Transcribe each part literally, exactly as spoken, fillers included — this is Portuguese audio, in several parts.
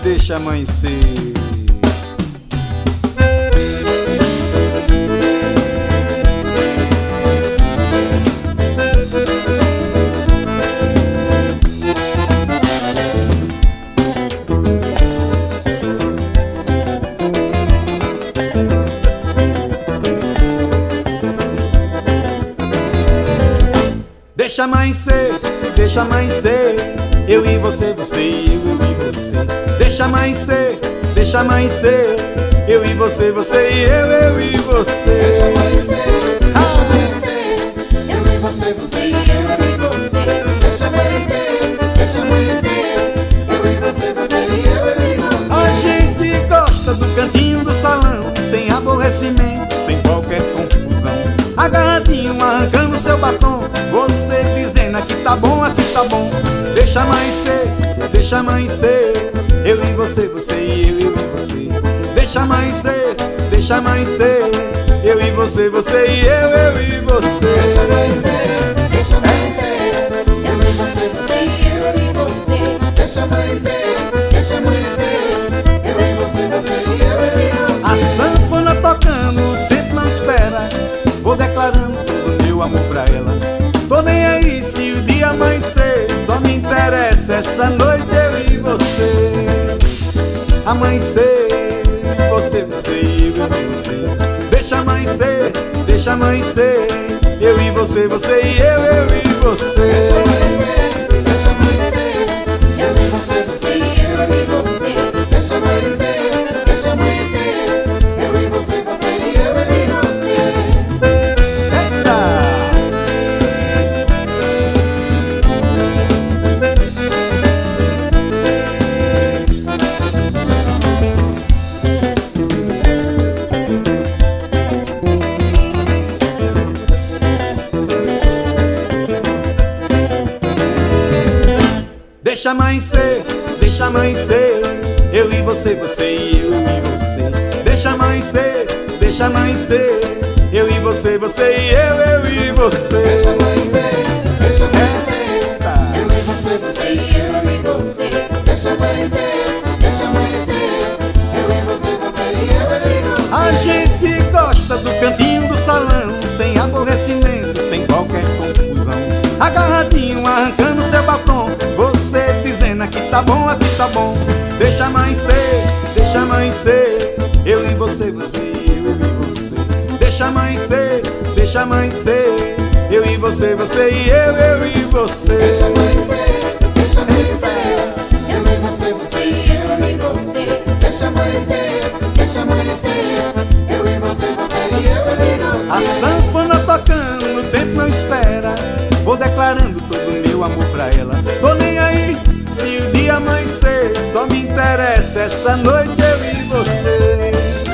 deixa amanhecer. Deixa amanhecer, deixa amanhecer, eu e você, você e eu, eu e você. Deixa amanhecer, deixa amanhecer, eu e você, você e eu, eu e você. Deixa amanhecer, deixa amanhecer, eu e você, você e eu, eu e você. Deixa amanhecer, deixa amanhecer, eu e você, você e eu, eu e você. A gente gosta do cantinho do salão, sem aborrecimento, sem qualquer confusão. Agarradinho, arrancando seu batom, você dizendo aqui tá bom, aqui tá bom. Deixa amanhecer, deixa amanhecer, eu e você, você e eu, eu e você. Deixa amanhecer, deixa amanhecer, eu e você, você e eu, eu e você. Deixa amanhecer, deixa amanhecer, eu e você, você e eu, eu e você. Deixa amanhecer, deixa amanhecer, eu e você, você e eu, eu e você. A sanfona tocando, o tempo não espera, vou declarando todo o meu amor pra ela. Tô nem aí se o dia amanhecer, só me interessa essa noite eu e você. Amanhecer, você, você e eu, eu e você. Deixa amanhecer, deixa amanhecer, eu e você, você e eu, eu e você. Deixa amanhecer, deixa amanhecer, eu e você, você e eu, eu e você. Deixa amanhecer, deixa amanhecer, eu e você, você e eu, eu e você. Deixa amanhecer, deixa amanhecer, eu e você, você e eu, eu e você. Deixa amanhecer, deixa amanhecer, eu e você, você e eu, eu e você. Deixa amanhecer, deixa amanhecer, eu e você, você e eu, eu e você. Deixa amanhecer, deixa amanhecer, eu e você, você e eu, eu e você. A gente gosta do cantinho do salão, sem aborrecimento, sem qualquer confusão. Agarradinho, arrancando seu batom, você dizendo aqui tá bom, aqui tá bom. Deixa amanhecer, deixa amanhecer, eu e você, você e eu, eu e você. Deixa amanhecer, deixa amanhecer, eu e você, você e eu, eu e você. Deixa amanhecer, deixa amanhecer, eu e você, você e eu, eu e você. Deixa amanhecer, deixa amanhecer, eu e você, você e eu, eu e você. A sanfona tocando, o tempo não espera, vou declarando todo o meu amor pra ela. Tô nem aí se o dia amanhecer, só me interessa essa noite eu e você.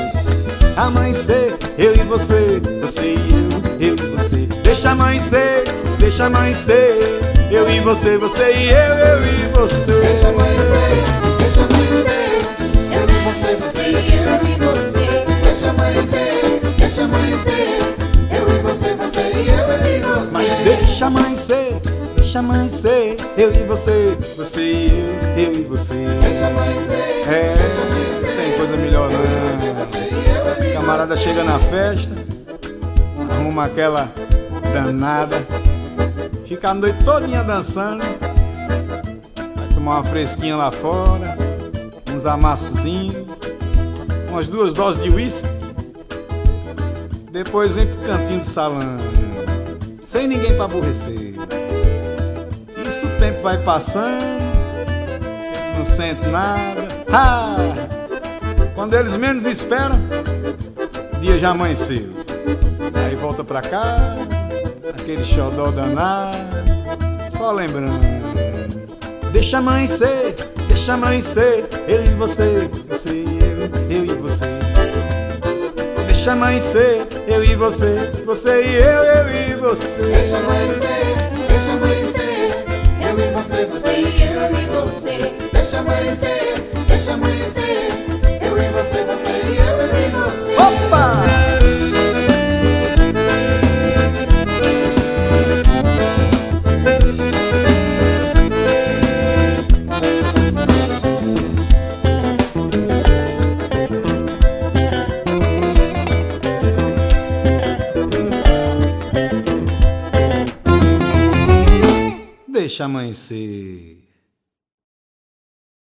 Amanhecer, eu e você, você e eu, eu e você. Deixa amanhecer, deixa amanhecer, eu e você, você e eu, eu e você. Deixa amanhecer, deixa amanhecer, eu e você, você e eu, eu e você. Deixa amanhecer, deixa amanhecer, eu e você, você e eu, eu e você. Mas deixa amanhecer, deixa amanhecer, eu e você, você e eu, eu e você. Deixa amanhecer, É, deixa amanhecer, tem coisa melhor eu e você, não. você e eu, eu e você. Camarada chega na festa, arruma aquela danada, fica a noite todinha dançando, vai tomar uma fresquinha lá fora, uns amassozinhos, umas duas doses de uísque, depois vem pro cantinho do salão, sem ninguém pra aborrecer. Isso o tempo vai passando, não sente nada. Ah, quando eles menos esperam, o dia já amanheceu. Aí volta pra cá, aquele xodó danado, só lembrando. Deixa amanhecer, deixa amanhecer, eu e você, você e eu, eu e você. Deixa amanhecer, eu e você, você e eu, eu e você. Deixa amanhecer, deixa amanhecer, eu e você, você e eu, eu e você. Deixa amanhecer, deixa amanhecer, eu e você, você e eu, eu e você. Opa! deixa amanhecer.